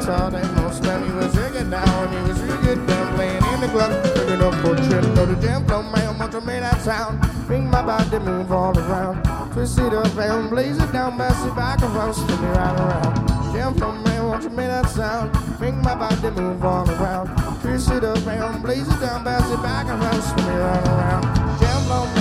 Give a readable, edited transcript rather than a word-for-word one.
guitar, that most man he was shaking down. He was really good down playing in the club, picking up for trip. Go to jam floor, man, want to make that sound. Bring my body move all around. Twist it up and blaze it down, pass it back around, spin me right around. Jam floor, man, want to make that sound. Bring my body move all around. Twist it up and blaze it down, pass it back around, spin me right around. Jam floor.